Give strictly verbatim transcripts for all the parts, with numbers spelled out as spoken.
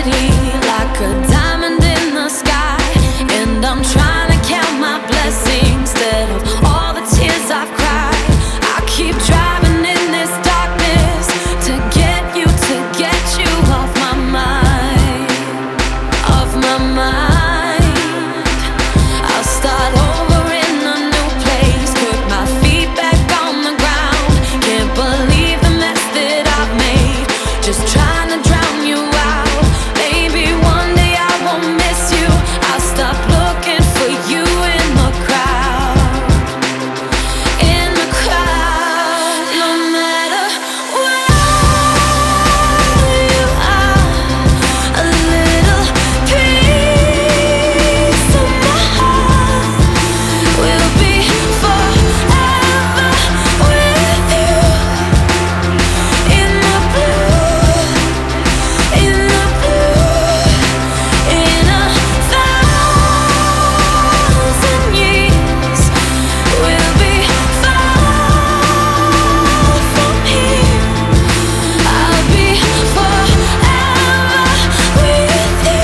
perfectly like a diamond in the sky. And I'm trying to count my blessings instead of all the tears I've cried. I keep driving in this darkness to get you, to get you off my mind, off my mind. I'll start over in a new place, put my feet back on the ground. Can't believe the mess that I've made, just trying to drown you out. Maybe one day I won't miss you. I'll stop looking for you in the crowd, in the crowd. No matter where you are, a little piece of my heart will be forever with you. In the blue, in the blue, in a thousand years, we'll be far from here. I'll be forever with you.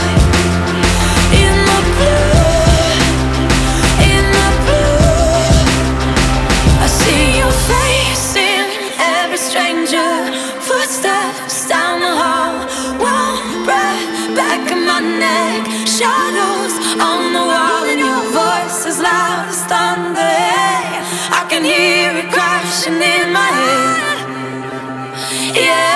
In the blue, in the blue, I see your face in every stranger. Footsteps down the hall, warm breath back in my neck. Shadows on the wall and your voice is loud as thunder. Hey, I can hear it crashing in my head. Yeah.